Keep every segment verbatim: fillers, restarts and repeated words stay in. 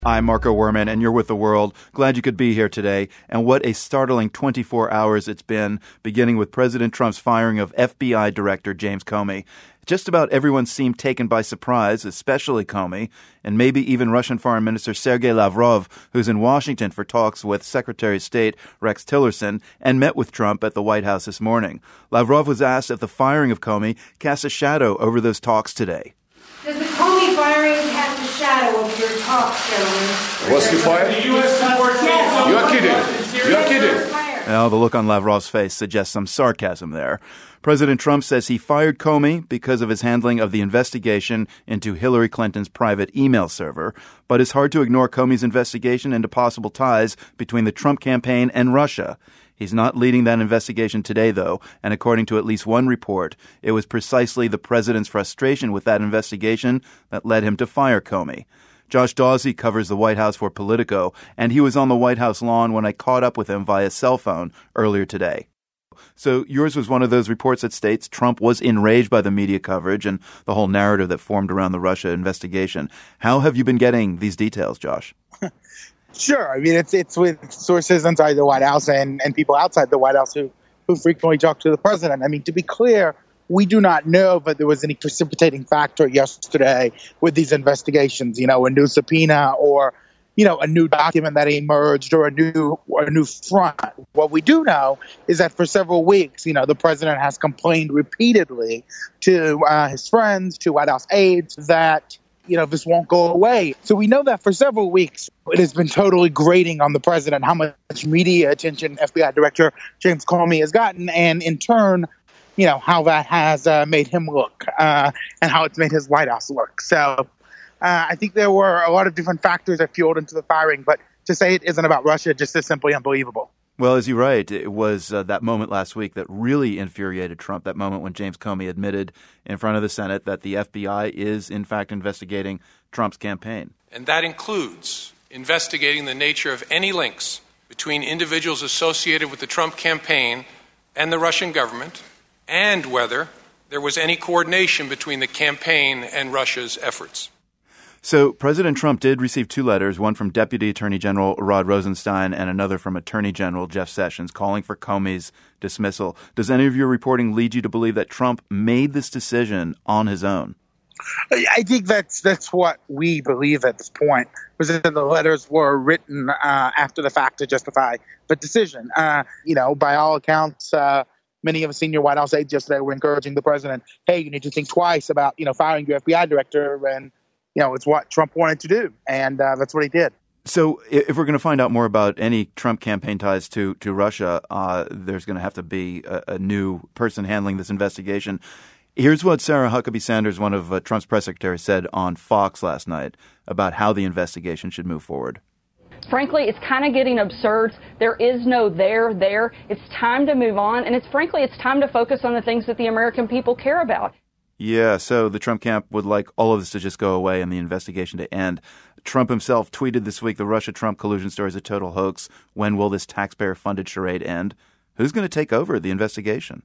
I'm Marco Werman, and you're with The World. Glad you could be here today. And what a startling twenty-four hours it's been, beginning with President Trump's firing of F B I Director James Comey. Just about everyone seemed taken by surprise, especially Comey, and maybe even Russian Foreign Minister Sergei Lavrov, who's in Washington for talks with Secretary of State Rex Tillerson and met with Trump at the White House this morning. Lavrov was asked if the firing of Comey casts a shadow over those talks today. Does the Comey firing cast a shadow over your talks, gentlemen? Was he fired? The U S supports yes. You're kidding. You're kidding. Well, the look on Lavrov's face suggests some sarcasm there. President Trump says he fired Comey because of his handling of the investigation into Hillary Clinton's private email server, but it's hard to ignore Comey's investigation into possible ties between the Trump campaign and Russia. He's not leading that investigation today, though, and according to at least one report, it was precisely the president's frustration with that investigation that led him to fire Comey. Josh Dawsey covers the White House for Politico, and he was on the White House lawn when I caught up with him via cell phone earlier today. So yours was one of those reports that states Trump was enraged by the media coverage and the whole narrative that formed around the Russia investigation. How have you been getting these details, Josh? Sure. I mean, it's it's with sources inside the White House and, and people outside the White House who, who frequently talk to the president. I mean, to be clear, we do not know if there was any precipitating factor yesterday with these investigations, you know, a new subpoena or, you know, a new document that emerged or a new or a new front. What we do know is that for several weeks, you know, the president has complained repeatedly to uh, his friends, to White House aides, that, you know, this won't go away. So we know that for several weeks, it has been totally grating on the president how much media attention F B I Director James Comey has gotten, and in turn, you know, how that has uh, made him look uh, and how it's made his White House look. So Uh, I think there were a lot of different factors that fueled into the firing, but to say it isn't about Russia just is simply unbelievable. Well, as you're right, it was uh, that moment last week that really infuriated Trump, that moment when James Comey admitted in front of the Senate that the F B I is, in fact, investigating Trump's campaign. And that includes investigating the nature of any links between individuals associated with the Trump campaign and the Russian government, and whether there was any coordination between the campaign and Russia's efforts. So President Trump did receive two letters, one from Deputy Attorney General Rod Rosenstein and another from Attorney General Jeff Sessions, calling for Comey's dismissal. Does any of your reporting lead you to believe that Trump made this decision on his own? I think that's that's what we believe at this point, was that the letters were written uh, after the fact to justify the decision. Uh, you know, by all accounts, uh, many of the senior White House aides yesterday were encouraging the president, hey, you need to think twice about, you know, firing your F B I director, and you know, it's what Trump wanted to do, and uh, that's what he did. So if we're going to find out more about any Trump campaign ties to, to Russia, uh, there's going to have to be a, a new person handling this investigation. Here's what Sarah Huckabee Sanders, one of uh, Trump's press secretaries, said on Fox last night about how the investigation should move forward. Frankly, it's kind of getting absurd. There is no there there. It's time to move on, and it's frankly, it's time to focus on the things that the American people care about. Yeah, so the Trump camp would like all of this to just go away and the investigation to end. Trump himself tweeted this week, the Russia-Trump collusion story is a total hoax. When will this taxpayer-funded charade end? Who's going to take over the investigation?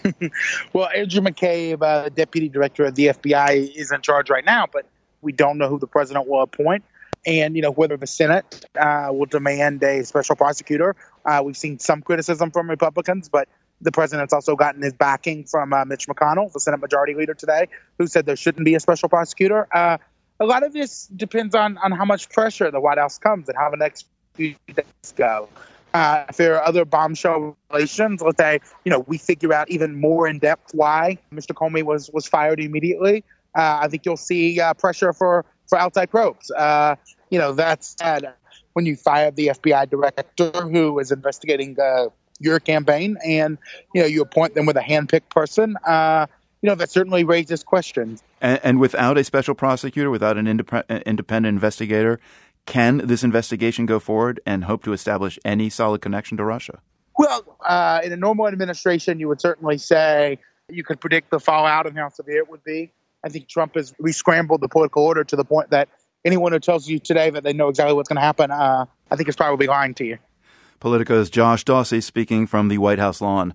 Well, Andrew McCabe, uh, deputy director of the F B I, is in charge right now, but we don't know who the president will appoint. And, you know, whether the Senate uh, will demand a special prosecutor. Uh, we've seen some criticism from Republicans, but the president's also gotten his backing from uh, Mitch McConnell, the Senate Majority Leader today, who said there shouldn't be a special prosecutor. Uh, a lot of this depends on, on how much pressure the White House comes and how the next few days go. Uh, if there are other bombshell revelations, let's say, you know, we figure out even more in depth why Mister Comey was, was fired immediately, uh, I think you'll see uh, pressure for, for outside probes. Uh, you know, that said, when you fire the F B I director who is investigating uh, your campaign and, you know, you appoint them with a hand-picked person, uh, you know, that certainly raises questions. And, and without a special prosecutor, without an indep- independent investigator, can this investigation go forward and hope to establish any solid connection to Russia? Well, uh, in a normal administration, you would certainly say you could predict the fallout and how severe it would be. I think Trump has re-scrambled the political order to the point that anyone who tells you today that they know exactly what's going to happen, uh, I think is probably lying to you. Politico's Josh Dawsey speaking from the White House lawn.